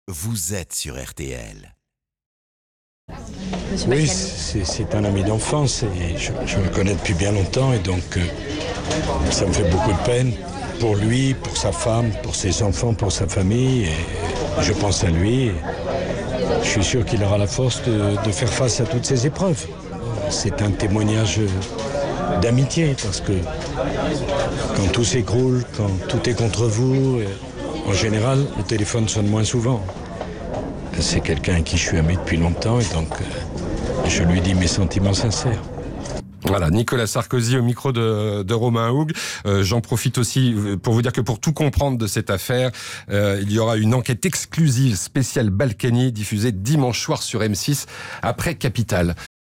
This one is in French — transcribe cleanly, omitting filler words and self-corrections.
vous êtes sur RTL. Oui, c'est un ami d'enfance et je le connais depuis bien longtemps et donc ça me fait beaucoup de peine pour lui, pour sa femme, pour ses enfants, pour sa famille et je pense à lui. Et je suis sûr qu'il aura la force de faire face à toutes ces épreuves. C'est un témoignage d'amitié parce que quand tout s'écroule, quand tout est contre vous, en général, le téléphone sonne moins souvent. C'est quelqu'un à qui je suis ami depuis longtemps et donc je lui dis mes sentiments sincères. Voilà, Nicolas Sarkozy au micro de Romain Houg. J'en profite aussi pour vous dire que pour tout comprendre de cette affaire, il y aura une enquête exclusive spéciale Balkany diffusée dimanche soir sur M6 après Capital.